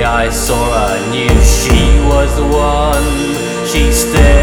I saw, I knew she was the one. She stared